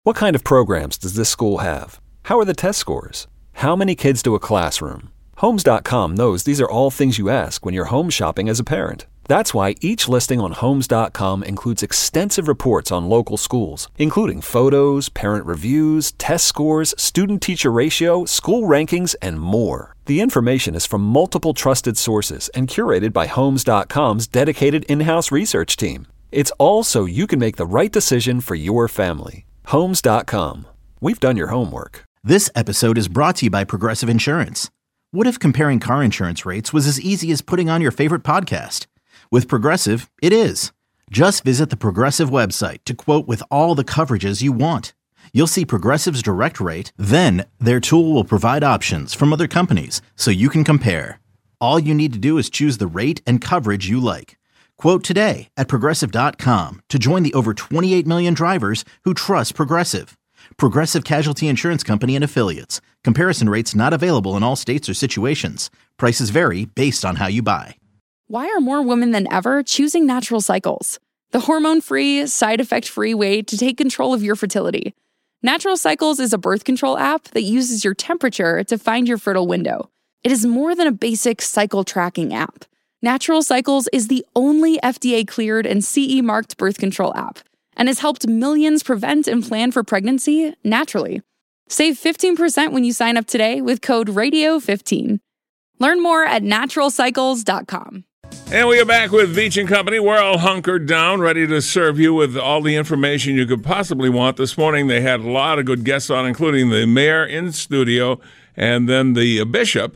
What kind of programs does this school have? How are the test scores? How many kids to a classroom? Homes.com knows these are all things you ask when you're home shopping as a parent. That's why each listing on Homes.com includes extensive reports on local schools, including photos, parent reviews, test scores, student-teacher ratio, school rankings, and more. The information is from multiple trusted sources and curated by Homes.com's dedicated in-house research team. It's all so you can make the right decision for your family. Homes.com. We've done your homework. This episode is brought to you by Progressive Insurance. What if comparing car insurance rates was as easy as putting on your favorite podcast? With Progressive, it is. Just visit the Progressive website to quote with all the coverages you want. You'll see Progressive's direct rate, then their tool will provide options from other companies so you can compare. All you need to do is choose the rate and coverage you like. Quote today at Progressive.com to join the over 28 million drivers who trust Progressive. Progressive Casualty Insurance Company and Affiliates. Comparison rates not available in all states or situations. Prices vary based on how you buy. Why are more women than ever choosing Natural Cycles? The hormone-free, side-effect-free way to take control of your fertility. Natural Cycles is a birth control app that uses your temperature to find your fertile window. It is more than a basic cycle tracking app. Natural Cycles is the only FDA-cleared and CE-marked birth control app and has helped millions prevent and plan for pregnancy naturally. Save 15% when you sign up today with code RADIO15. Learn more at naturalcycles.com. And we are back with Veach & Company. We're all hunkered down, ready to serve you with all the information you could possibly want. This morning they had a lot of good guests on, including the mayor in studio and then the bishop.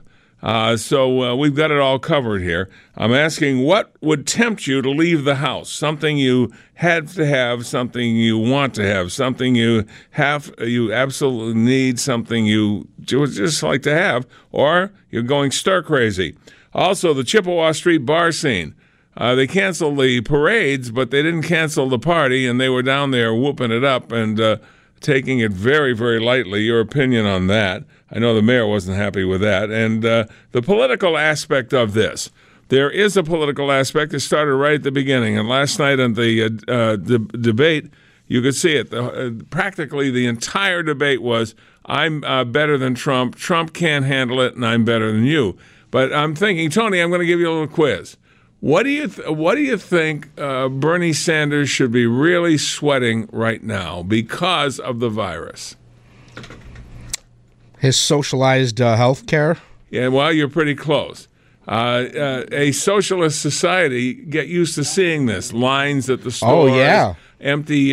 So we've got it all covered here. I'm asking, what would tempt you to leave the house? Something you had to have, something you want to have, something you absolutely need, something you would just like to have, or you're going stir crazy. Also, the Chippewa Street bar scene. They canceled the parades, but they didn't cancel the party, and they were down there whooping it up and taking it very, very lightly. Your opinion on that? I know the mayor wasn't happy with that. And the political aspect of this. There is a political aspect that started right at the beginning. And last night on the debate, you could see it. Practically the entire debate was, I'm better than Trump. Trump can't handle it, and I'm better than you. But I'm thinking, Tony, I'm going to give you a little quiz. What do you think Bernie Sanders should be really sweating right now because of the virus? His socialized health care? Yeah, well, you're pretty close. A socialist society, get used to seeing this. Lines at the stores. Oh, yeah. Empty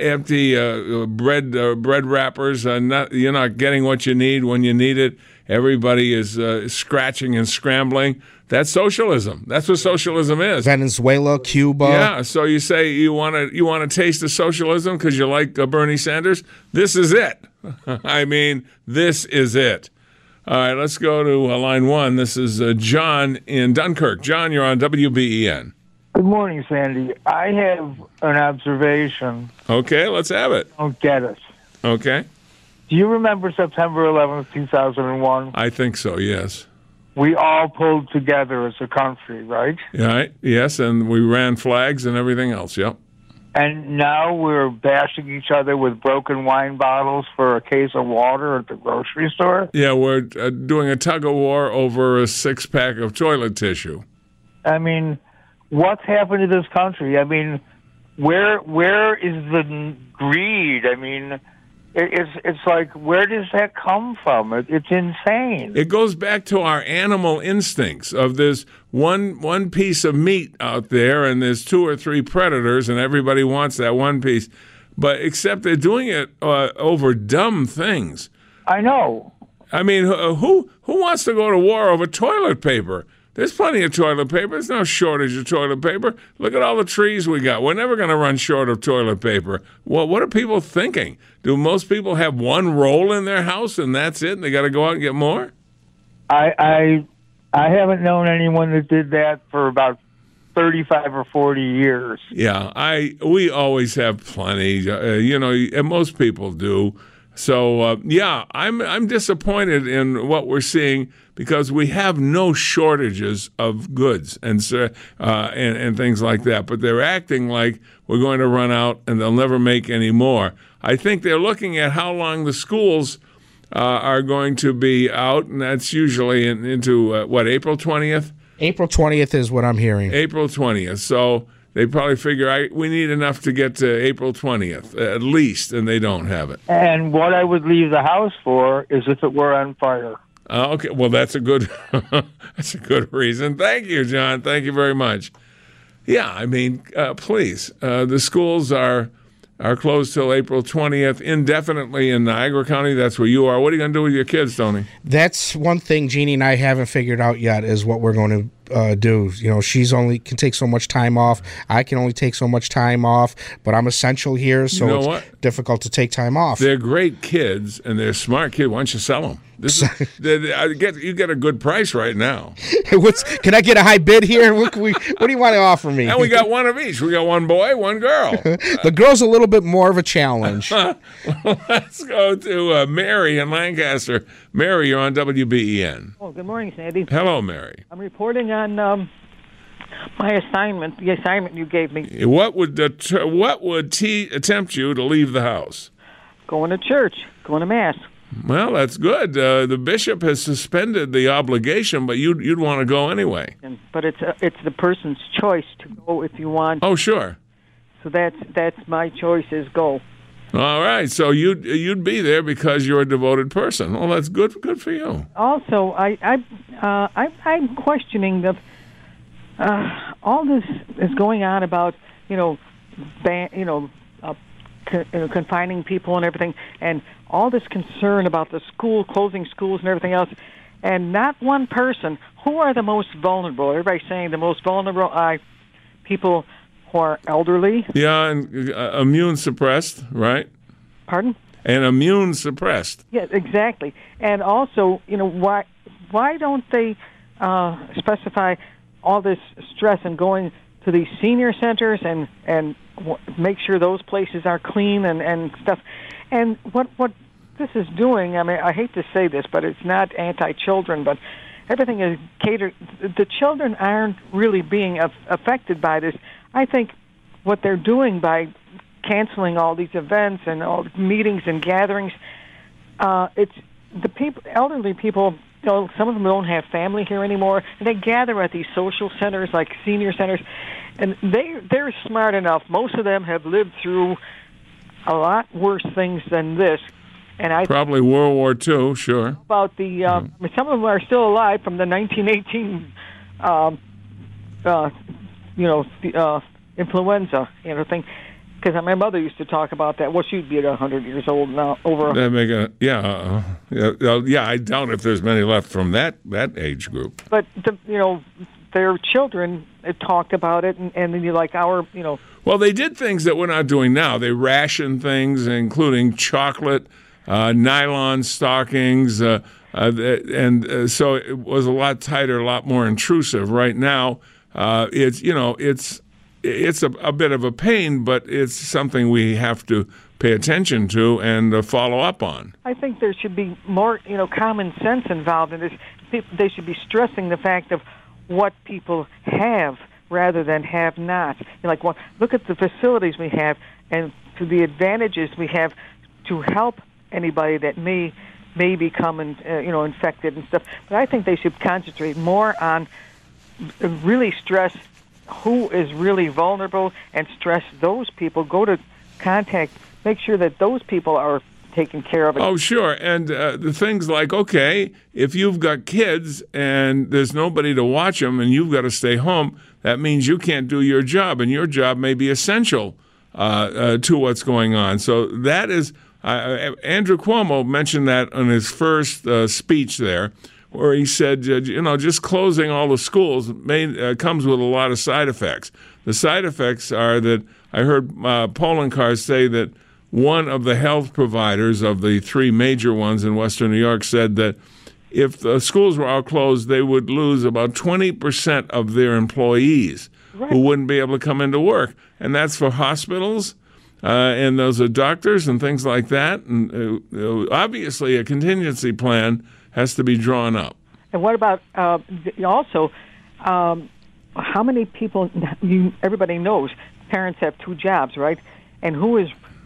bread wrappers. You're not getting what you need when you need it. Everybody is scratching and scrambling. That's socialism. That's what socialism is. Venezuela, Cuba. Yeah. So you say you want to taste of socialism because you like Bernie Sanders. This is it. I mean, this is it. All right. Let's go to line one. This is John in Dunkirk. John, you're on WBEN. Good morning, Sandy. I have an observation. Okay. Let's have it. Don't get it. Okay. Do you remember September 11th, 2001? I think so, yes. We all pulled together as a country, right? Right, yes, and we ran flags and everything else, yep. And now we're bashing each other with broken wine bottles for a case of water at the grocery store? Yeah, we're doing a tug-of-war over a six-pack of toilet tissue. I mean, what's happened to this country? I mean, where is the greed? I mean, it's like, where does that come from? It's insane. It goes back to our animal instincts of this one piece of meat out there, and there's two or three predators, and everybody wants that one piece. But except they're doing it over dumb things. I know. I mean, who wants to go to war over toilet paper? There's plenty of toilet paper. There's no shortage of toilet paper. Look at all the trees we got. We're never going to run short of toilet paper. Well, what are people thinking? Do most people have one roll in their house and that's it, and they got to go out and get more? I haven't known anyone that did that for about 35 or 40 years. Yeah, we always have plenty. And most people do. So, I'm disappointed in what we're seeing because we have no shortages of goods and things like that. But they're acting like we're going to run out and they'll never make any more. I think they're looking at how long the schools are going to be out, and that's usually into, April 20th? April 20th is what I'm hearing. April 20th. So they probably figure we need enough to get to April 20th, at least, and they don't have it. And what I would leave the house for is if it were on fire. Okay, well, that's a good that's a good reason. Thank you, John. Thank you very much. Yeah, I mean, please. The schools are closed till April 20th, indefinitely in Niagara County. That's where you are. What are you going to do with your kids, Tony? That's one thing Jeannie and I haven't figured out yet is what we're going to do. You know, she's only can take so much time off. I can only take so much time off, but I'm essential here, so it's difficult to take time off. They're great kids, and they're smart kids. Why don't you sell them? You get a good price right now. Can I get a high bid here? What do you want to offer me? And we got one of each. We got one boy, one girl. The girl's a little bit more of a challenge. Let's go to Mary in Lancaster. Mary, you're on WBEN. Oh, good morning, Sandy. Hello, Mary. I'm reporting on my assignment, the assignment you gave me. What would tempt you to leave the house? Going to church, going to Mass. Well, that's good. The bishop has suspended the obligation, but you'd want to go anyway. But it's the person's choice to go if you want. Oh, sure. So that's my choice is go. All right. So you'd be there because you're a devoted person. Well, that's good for you. Also, I'm questioning the all this is going on about confining people and everything, and all this concern about the closing schools and everything else, and not one person. Who are the most vulnerable? Everybody's saying the most vulnerable are people who are elderly. Yeah, and immune suppressed, right? Pardon? And immune suppressed. Yeah, exactly. And also, why don't they specify all this stress and going to these senior centers and make sure those places are clean and stuff? And what this is doing, I mean, I hate to say this, but it's not anti-children, but everything is catered. The children aren't really being affected by this. I think what they're doing by canceling all these events and all the meetings and gatherings, it's the people, elderly people. Some of them don't have family here anymore, and they gather at these social centers like senior centers, and they're smart enough. Most of them have lived through a lot worse things than this. And probably World War II, sure. About the some of them are still alive from the 1918 influenza, thing. Because my mother used to talk about that. Well, she'd be at 100 years old now. I doubt if there's many left from that age group. But their children talked about it, and like our. Well, they did things that we're not doing now. They rationed things, including chocolate, nylon stockings, so it was a lot tighter, a lot more intrusive. Right now, it's a bit of a pain, but it's something we have to pay attention to and follow up on. I think there should be more, common sense involved in this. They should be stressing the fact of what people have rather than have not. Look at the facilities we have and to the advantages we have to help anybody that may become infected and stuff. But I think they should concentrate more on really stress who is really vulnerable and stress those people. Go to contact, make sure that those people are taken care of. Oh, sure. And the things like, okay, if you've got kids and there's nobody to watch them and you've got to stay home, that means you can't do your job, and your job may be essential to what's going on. So that is, Andrew Cuomo mentioned that in his first speech there, where he said, just closing all the schools comes with a lot of side effects. The side effects are that I heard Poloncarz say that one of the health providers of the three major ones in Western New York said that if the schools were all closed, they would lose about 20% of their employees who wouldn't be able to come into work. And that's for hospitals, and those are doctors and things like that. And obviously a contingency plan has to be drawn up. And what about also how many people, everybody knows parents have two jobs, right? And who is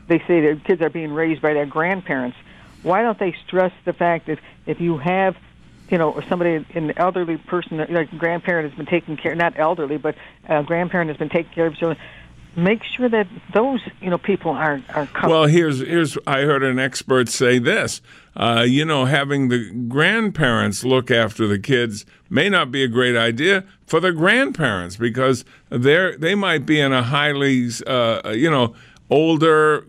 they say that kids are being raised by their grandparents. Why don't they stress the fact that if you have, somebody, an elderly person, like a grandparent has been taking care, not elderly, but a grandparent has been taking care of children, make sure that those, people are covered. Well, here's I heard an expert say this. Having the grandparents look after the kids may not be a great idea for the grandparents because they might be in a highly, older,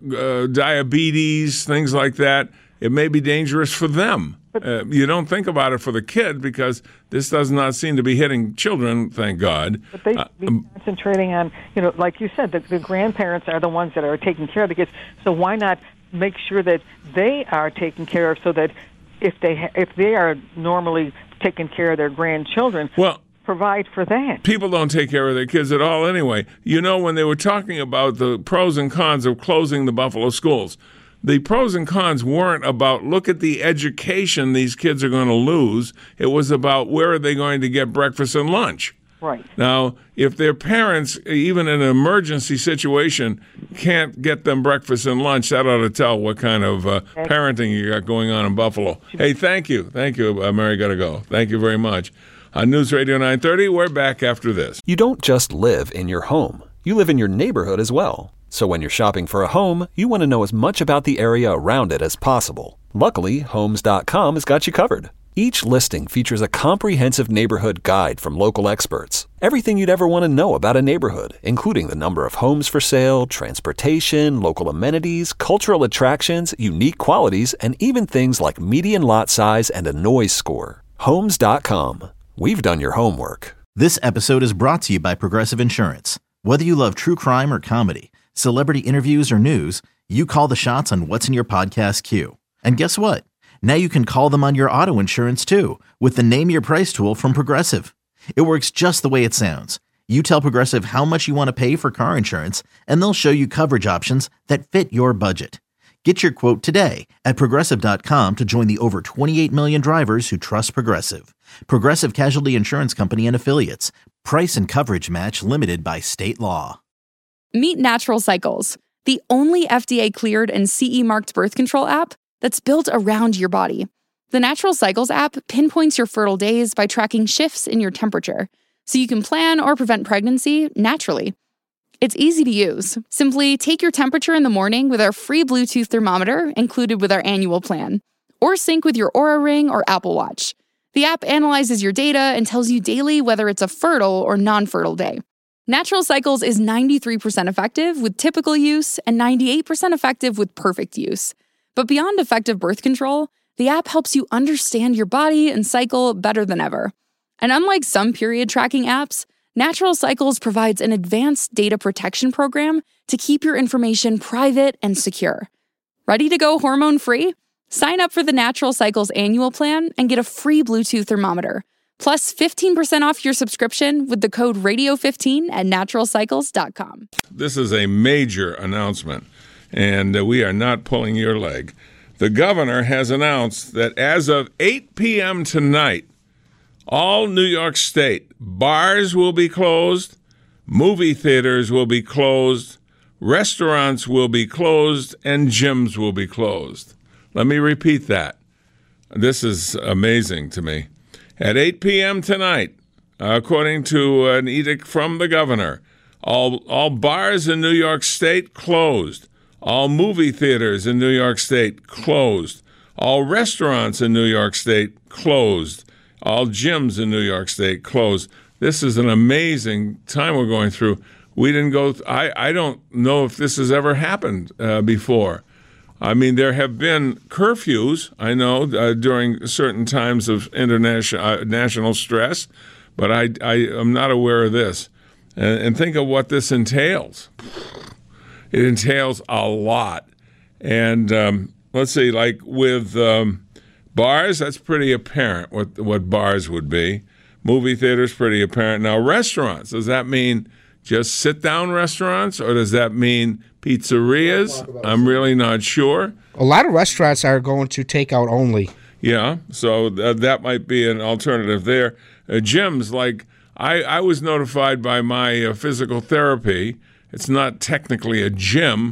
diabetes, things like that. It may be dangerous for them. You don't think about it for the kid because this does not seem to be hitting children, thank God. But they should be concentrating on, like you said, the grandparents are the ones that are taking care of the kids. So why not make sure that they are taken care of so that if they are normally taking care of their grandchildren, provide for that. People don't take care of their kids at all anyway. When they were talking about the pros and cons of closing the Buffalo schools, the pros and cons weren't about look at the education these kids are going to lose. It was about where are they going to get breakfast and lunch. Right. Now, if their parents, even in an emergency situation, can't get them breakfast and lunch, that ought to tell what kind of parenting you got going on in Buffalo. Hey, thank you. Thank you, Mary, got to go. Thank you very much. On News Radio 930, we're back after this. You don't just live in your home. You live in your neighborhood as well. So when you're shopping for a home, you want to know as much about the area around it as possible. Luckily, Homes.com has got you covered. Each listing features a comprehensive neighborhood guide from local experts. Everything you'd ever want to know about a neighborhood, including the number of homes for sale, transportation, local amenities, cultural attractions, unique qualities, and even things like median lot size and a noise score. Homes.com. We've done your homework. This episode is brought to you by Progressive Insurance. Whether you love true crime or comedy, celebrity interviews or news, you call the shots on what's in your podcast queue. And guess what? Now you can call them on your auto insurance too with the Name Your Price tool from Progressive. It works just the way it sounds. You tell Progressive how much you want to pay for car insurance, and they'll show you coverage options that fit your budget. Get your quote today at Progressive.com to join the over 28 million drivers who trust Progressive. Progressive Casualty Insurance Company and Affiliates. Price and coverage match limited by state law. Meet Natural Cycles, the only FDA-cleared and CE-marked birth control app that's built around your body. The Natural Cycles app pinpoints your fertile days by tracking shifts in your temperature, so you can plan or prevent pregnancy naturally. It's easy to use. Simply take your temperature in the morning with our free Bluetooth thermometer included with our annual plan, or sync with your Oura Ring or Apple Watch. The app analyzes your data and tells you daily whether it's a fertile or non-fertile day. Natural Cycles is 93% effective with typical use and 98% effective with perfect use. But beyond effective birth control, the app helps you understand your body and cycle better than ever. And unlike some period tracking apps, Natural Cycles provides an advanced data protection program to keep your information private and secure. Ready to go hormone-free? Sign up for the Natural Cycles annual plan and get a free Bluetooth thermometer. Plus 15% off your subscription with the code radio15 at naturalcycles.com. This is a major announcement, and we are not pulling your leg. The governor has announced that as of 8 p.m. tonight, all New York State bars will be closed, movie theaters will be closed, restaurants will be closed, and gyms will be closed. Let me repeat that. This is amazing to me. At 8 p.m. tonight, according to an edict from the governor, all bars in New York State closed. All movie theaters in New York State closed. All restaurants in New York State closed. All gyms in New York State closed. This is an amazing time we're going through. We didn't go. I don't know if this has ever happened before. I mean, there have been curfews, I know, during certain times of national stress, but I am not aware of this. And think of what this entails. It entails a lot. And let's see, like with bars, that's pretty apparent what bars would be. Movie theaters, pretty apparent. Now, restaurants, does that mean just sit-down restaurants, or does that mean pizzerias? I'm really not sure. A lot of restaurants are going to takeout only. Yeah, so that might be an alternative there. Gyms, like I was notified by my physical therapy. It's not technically a gym,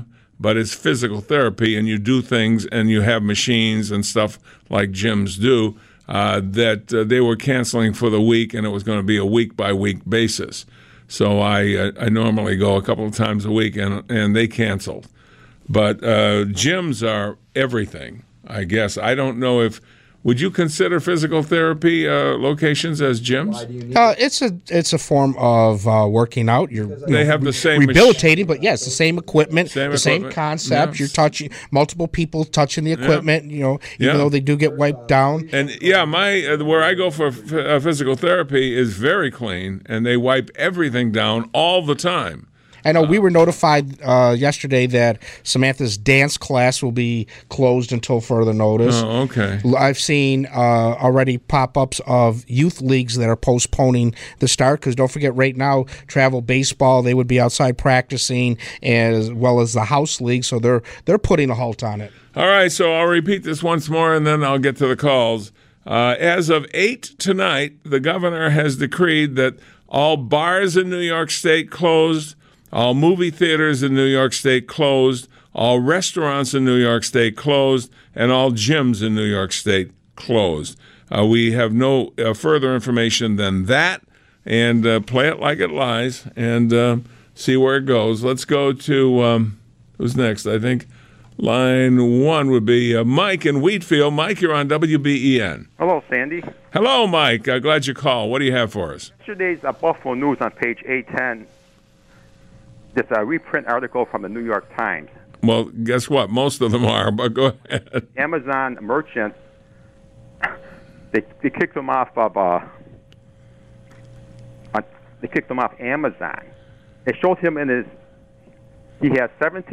but it's physical therapy, and you do things, and you have machines and stuff like gyms do, that they were canceling for the week, and it was going to be a week-by-week basis. So I normally go a couple of times a week, and they canceled. But gyms are everything, I guess. I don't know if... Would you consider physical therapy locations as gyms? It's a form of working out. They have the same rehabilitating, but yes, the same equipment, same concept. Yeah. You're touching multiple people touching the equipment. Even though they do get wiped down. And where I go for physical therapy is very clean, and they wipe everything down all the time. I know we were notified yesterday that Samantha's dance class will be closed until further notice. Oh, okay. I've seen already pop-ups of youth leagues that are postponing the start because don't forget right now, travel baseball, they would be outside practicing as well as the house league, so they're putting a halt on it. All right, so I'll repeat this once more and then I'll get to the calls. As of 8 tonight, the governor has decreed that all bars in New York State closed, all movie theaters in New York State closed, all restaurants in New York State closed, and all gyms in New York State closed. We have no further information than that, and play it like it lies and see where it goes. Let's go to who's next? I think line 1 would be Mike in Wheatfield. Mike, you're on WBEN. Hello, Sandy. Hello, Mike. Glad you called. What do you have for us? Yesterday's Buffalo News on page 810. This reprint article from the New York Times. Well, guess what? Most of them are, but go ahead. Amazon merchants, they kicked them off of Amazon. It showed him he has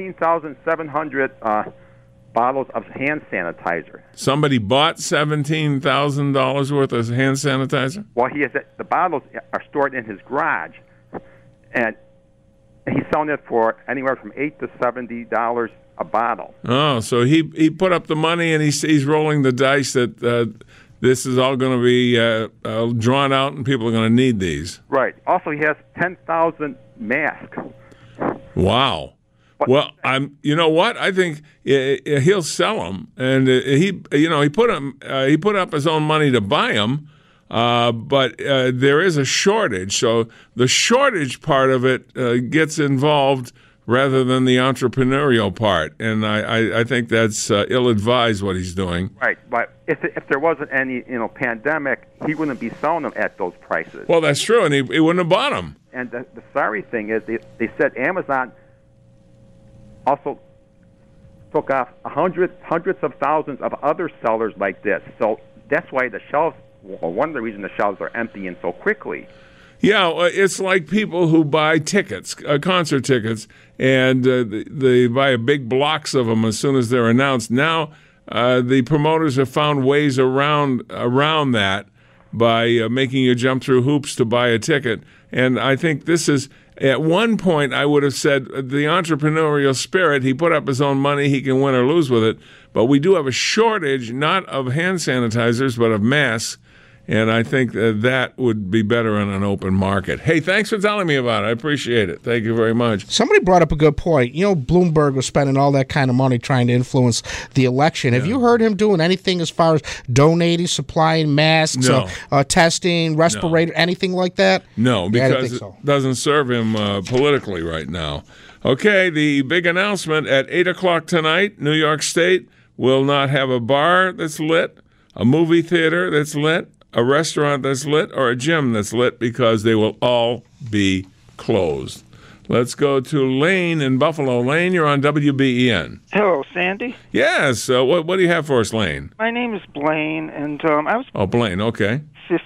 17,700 bottles of hand sanitizer. Somebody bought $17,000 worth of hand sanitizer? Well, the bottles are stored in his garage, and he's selling it for anywhere from $8 to $70 a bottle. Oh, so he put up the money and he's rolling the dice that this is all going to be drawn out and people are going to need these. Right. Also, he has 10,000 masks. Wow. Well, you know what? I think he'll sell them, and he put up his own money to buy them. But there is a shortage, so the shortage part of it gets involved rather than the entrepreneurial part, and I think that's ill-advised what he's doing. Right, but if there wasn't any pandemic, he wouldn't be selling them at those prices. Well, that's true, and he wouldn't have bought them. And the sorry thing is, they said Amazon also took off hundreds of thousands of other sellers like this, so that's why the shelves. Well, one of the reasons the shelves are emptying so quickly. Yeah, it's like people who buy tickets, concert tickets, and they buy big blocks of them as soon as they're announced. Now, the promoters have found ways around that by making you jump through hoops to buy a ticket. And I think this is, at one point, I would have said the entrepreneurial spirit, he put up his own money, he can win or lose with it. But we do have a shortage, not of hand sanitizers, but of masks. And I think that would be better in an open market. Hey, thanks for telling me about it. I appreciate it. Thank you very much. Somebody brought up a good point. Bloomberg was spending all that kind of money trying to influence the election. Have you heard him doing anything as far as donating, supplying masks, testing, respirator, anything like that? No, because it doesn't serve him politically right now. Okay, the big announcement at 8 o'clock tonight, New York State will not have a bar that's lit, a movie theater that's lit, a restaurant that's lit, or a gym that's lit, because they will all be closed. Let's go to Lane in Buffalo. Lane, you're on WBEN. Hello, Sandy. Yes. What do you have for us, Lane? My name is Blaine, and I was... Oh, Blaine, okay.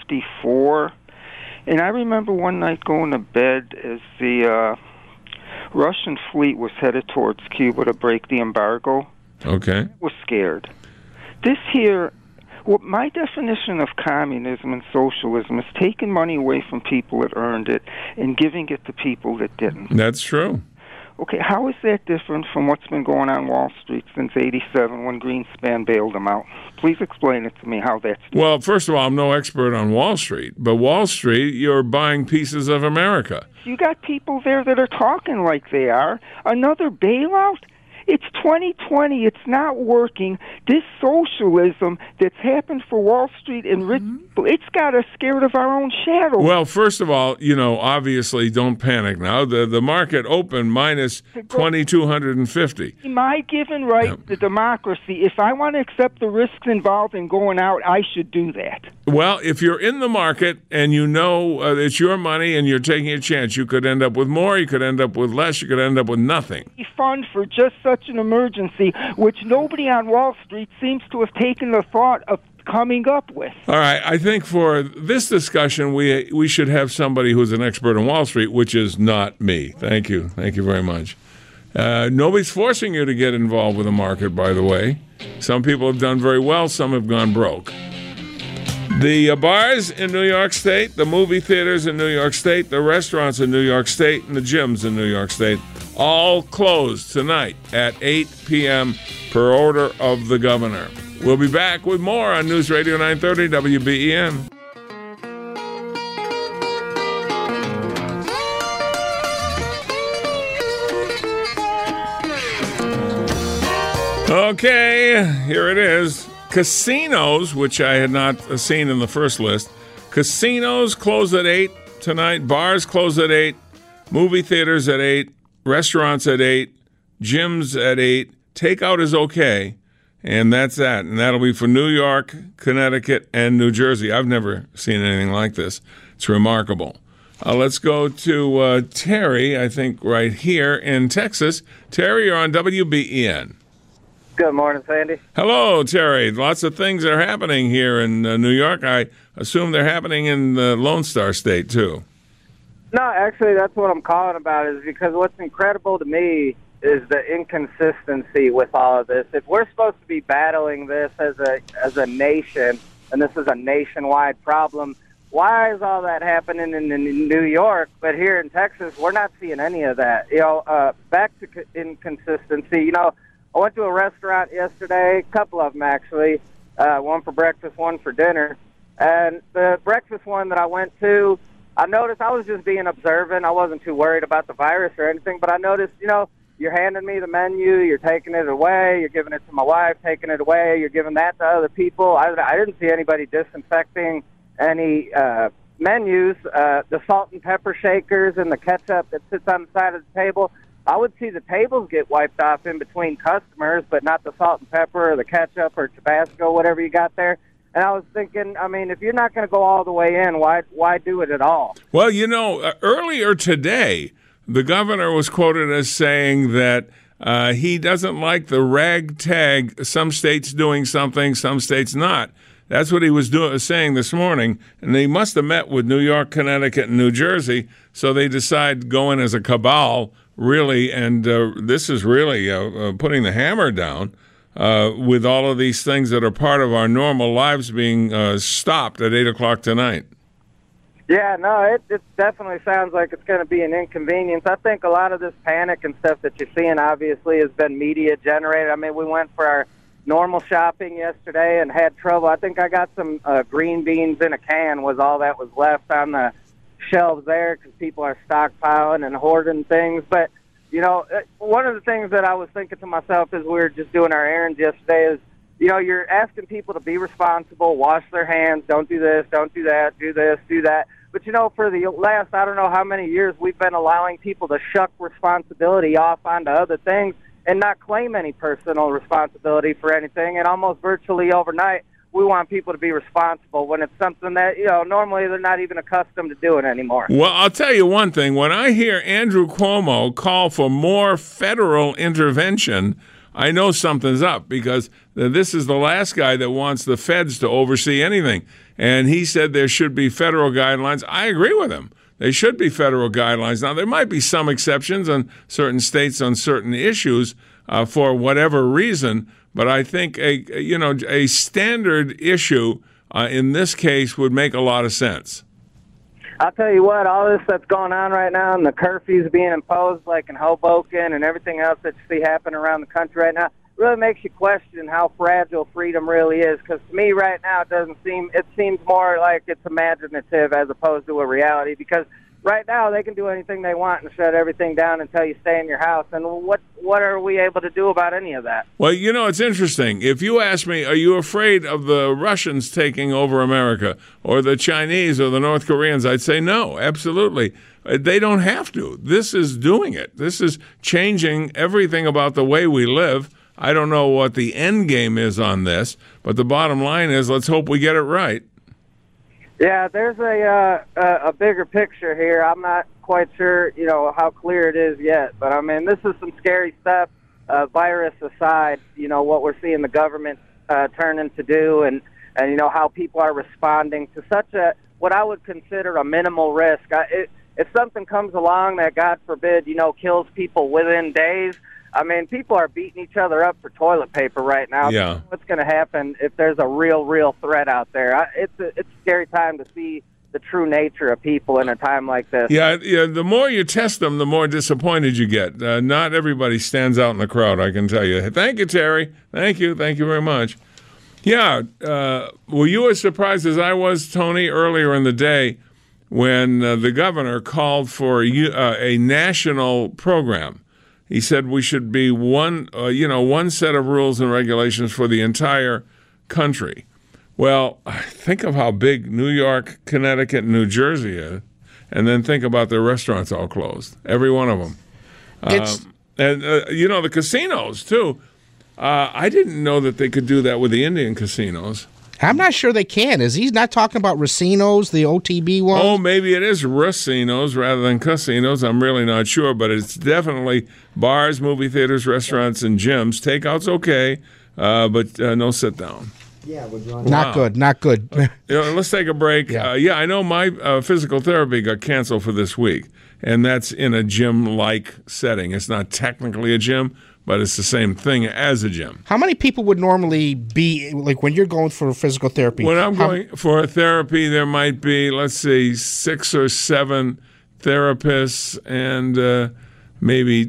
54, and I remember one night going to bed as the Russian fleet was headed towards Cuba to break the embargo. Okay. I was scared. This here... Well, my definition of communism and socialism is taking money away from people that earned it and giving it to people that didn't. That's true. Okay, how is that different from what's been going on Wall Street since '87 when Greenspan bailed them out? Please explain it to me how that's different. Well, first of all, I'm no expert on Wall Street, but Wall Street, you're buying pieces of America. You got people there that are talking like they are. Another bailout? It's 2020. It's not working. This socialism that's happened for Wall Street and rich people, it's got us scared of our own shadow. Well, first of all, obviously don't panic now. The market opened minus 2,250. My given right to democracy, if I want to accept the risks involved in going out, I should do that. Well, if you're in the market and it's your money and you're taking a chance, you could end up with more, you could end up with less, you could end up with nothing. Fund for just such an emergency, which nobody on Wall Street seems to have taken the thought of coming up with. All right, I think for this discussion, we should have somebody who's an expert on Wall Street, which is not me. Thank you very much. Nobody's forcing you to get involved with the market, by the way. Some people have done very well, some have gone broke. The bars in New York State, the movie theaters in New York State, the restaurants in New York State, and the gyms in New York State all closed tonight at 8 p.m. per order of the governor. We'll be back with more on News Radio 930 WBEN. Okay, here it is. Casinos, which I had not seen in the first list. Casinos close at 8 tonight. Bars close at 8. Movie theaters at 8. Restaurants at 8. Gyms at 8. Takeout is okay. And that's that. And that'll be for New York, Connecticut, and New Jersey. I've never seen anything like this. It's remarkable. Let's go to Terry, I think, right here in Texas. Terry, you're on WBEN. Good morning, Sandy. Hello, Terry. Lots of things are happening here in New York. I assume they're happening in the Lone Star State, too. No, actually, that's what I'm calling about, is because what's incredible to me is the inconsistency with all of this. If we're supposed to be battling this as a nation, and this is a nationwide problem, why is all that happening in New York, but here in Texas, we're not seeing any of that? Back to inconsistency, I went to a restaurant yesterday, a couple of them actually, one for breakfast, one for dinner. And the breakfast one that I went to, I noticed I was just being observant. I wasn't too worried about the virus or anything, but I noticed, you're handing me the menu, you're taking it away, you're giving it to my wife, taking it away, you're giving that to other people. I didn't see anybody disinfecting any menus. The salt and pepper shakers and the ketchup that sits on the side of the table, I would see the tables get wiped off in between customers, but not the salt and pepper or the ketchup or Tabasco, whatever you got there. And I was thinking, if you're not going to go all the way in, why do it at all? Well, earlier today, the governor was quoted as saying that he doesn't like the ragtag, some states doing something, some states not. That's what he was saying this morning, and they must have met with New York, Connecticut, and New Jersey, so they decide go in as a cabal, really, and this is really putting the hammer down with all of these things that are part of our normal lives being stopped at 8 o'clock tonight. Yeah, no, it definitely sounds like it's going to be an inconvenience. I think a lot of this panic and stuff that you're seeing obviously has been media generated. We went for our normal shopping yesterday and had trouble. I think I got some green beans in a can was all that was left on the shelves there because people are stockpiling and hoarding things. But, one of the things that I was thinking to myself as we were just doing our errands yesterday is, you're asking people to be responsible, wash their hands, don't do this, don't do that, do this, do that. But, for the last, I don't know how many years, we've been allowing people to shuck responsibility off onto other things and not claim any personal responsibility for anything. And almost virtually overnight, we want people to be responsible when it's something that, normally they're not even accustomed to doing anymore. Well, I'll tell you one thing. When I hear Andrew Cuomo call for more federal intervention, I know something's up, because this is the last guy that wants the feds to oversee anything. And he said there should be federal guidelines. I agree with him. There should be federal guidelines. Now, there might be some exceptions on certain states on certain issues for whatever reason, but I think a standard issue in this case would make a lot of sense. I'll tell you what, all this that's going on right now and the curfews being imposed like in Hoboken and everything else that you see happening around the country right now really makes you question how fragile freedom really is, because to me right now it seems more like it's imaginative as opposed to a reality, because right now they can do anything they want and shut everything down until you stay in your house. And what are we able to do about any of that? Well, it's interesting. If you ask me, are you afraid of the Russians taking over America or the Chinese or the North Koreans, I'd say no, absolutely. They don't have to. This is doing it. This is changing everything about the way we live. I don't know what the end game is on this, but the bottom line is let's hope we get it right. Yeah, there's a bigger picture here. I'm not quite sure, how clear it is yet. But, I mean, this is some scary stuff, virus aside, what we're seeing the government turning to do and how people are responding to such what I would consider a minimal risk. If something comes along that, God forbid, kills people within days, I mean, people are beating each other up for toilet paper right now. Yeah. What's going to happen if there's a real threat out there? It's a scary time to see the true nature of people in a time like this. Yeah. The more you test them, the more disappointed you get. Not everybody stands out in the crowd, I can tell you. Thank you, Terry. Thank you very much. Yeah. Were you as surprised as I was, Tony, earlier in the day when the governor called for a national program? He said we should be one set of rules and regulations for the entire country. Well, think of how big New York, Connecticut, and New Jersey is, and then think about their restaurants all closed, every one of them. The casinos, too. I didn't know that they could do that with the Indian casinos. I'm not sure they can. Is he not talking about racinos, the OTB ones? Oh, maybe it is racinos rather than casinos. I'm really not sure, but it's definitely bars, movie theaters, restaurants, and gyms. Takeout's okay, but no sit down. Yeah, not good. Let's take a break. Yeah, I know my physical therapy got canceled for this week, and that's in a gym-like setting. It's not technically a gym, but it's the same thing as a gym. How many people would normally be, like when you're going for physical therapy? When I'm going for therapy, there might be, let's say, 6 or 7 therapists and maybe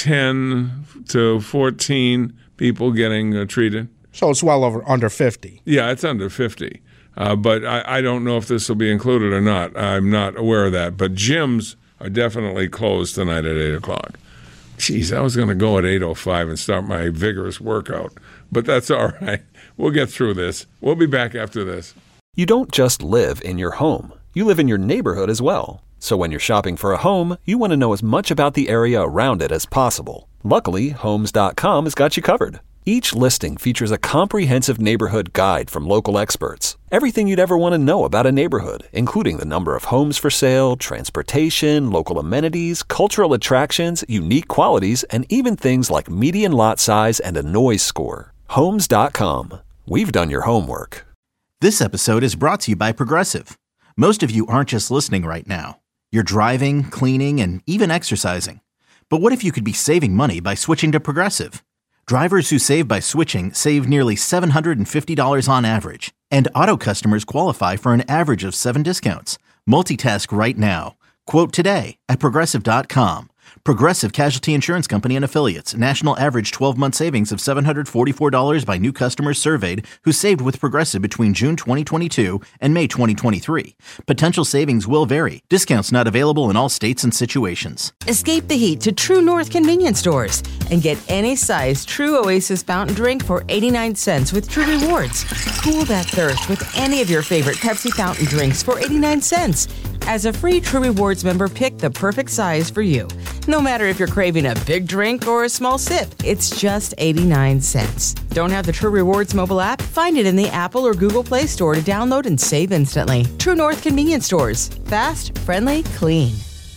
10 to 14 people getting treated. So it's under 50. Yeah, it's under 50. But I don't know if this will be included or not. I'm not aware of that. But gyms are definitely closed tonight at 8 o'clock. Jeez, I was going to go at 8:05 and start my vigorous workout. But that's all right. We'll get through this. We'll be back after this. You don't just live in your home. You live in your neighborhood as well. So when you're shopping for a home, you want to know as much about the area around it as possible. Luckily, Homes.com has got you covered. Each listing features a comprehensive neighborhood guide from local experts. Everything you'd ever want to know about a neighborhood, including the number of homes for sale, transportation, local amenities, cultural attractions, unique qualities, and even things like median lot size and a noise score. Homes.com. We've done your homework. This episode is brought to you by Progressive. Most of you aren't just listening right now. You're driving, cleaning, and even exercising. But what if you could be saving money by switching to Progressive? Drivers who save by switching save nearly $750 on average, and auto customers qualify for an average of 7 discounts. Multitask right now. Quote today at Progressive.com. Progressive Casualty Insurance Company and Affiliates. National average 12-month savings of $744 by new customers surveyed who saved with Progressive between June 2022 and May 2023. Potential savings will vary. Discounts not available in all states and situations. Escape the heat to True North convenience stores and get any size True Oasis fountain drink for 89 cents with True Rewards. Cool that thirst with any of your favorite Pepsi fountain drinks for 89 cents. As a free True Rewards member, pick the perfect size for you. No matter if you're craving a big drink or a small sip, it's just 89 cents. Don't have the True Rewards mobile app? Find it in the Apple or Google Play Store to download and save instantly. True North convenience stores. Fast, friendly, clean.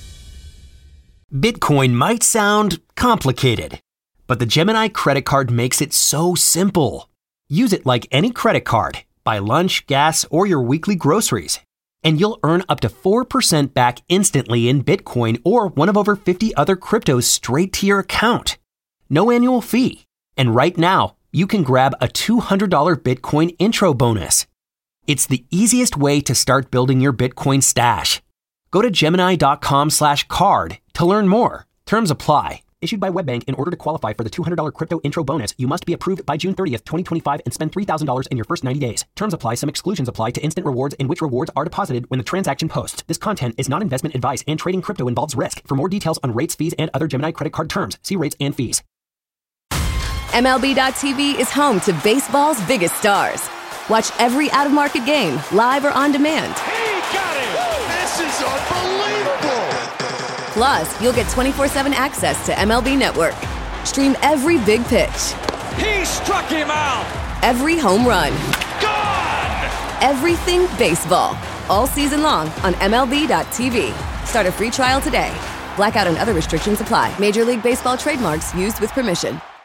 Bitcoin might sound complicated, but the Gemini credit card makes it so simple. Use it like any credit card. Buy lunch, gas, or your weekly groceries. And you'll earn up to 4% back instantly in Bitcoin or one of over 50 other cryptos straight to your account. No annual fee. And right now, you can grab a $200 Bitcoin intro bonus. It's the easiest way to start building your Bitcoin stash. Go to Gemini.com/card to learn more. Terms apply. Issued by WebBank. In order to qualify for the $200 crypto intro bonus, you must be approved by June 30th, 2025 and spend $3,000 in your first 90 days. Terms apply. Some exclusions apply to instant rewards in which rewards are deposited when the transaction posts. This content is not investment advice and trading crypto involves risk. For more details on rates, fees, and other Gemini credit card terms, see rates and fees. MLB.tv is home to baseball's biggest stars. Watch every out-of-market game, live or on demand. He got him! This is unbelievable! Plus, you'll get 24/7 access to MLB Network. Stream every big pitch. He struck him out! Every home run. Gone! Everything baseball. All season long on MLB.tv. Start a free trial today. Blackout and other restrictions apply. Major League Baseball trademarks used with permission.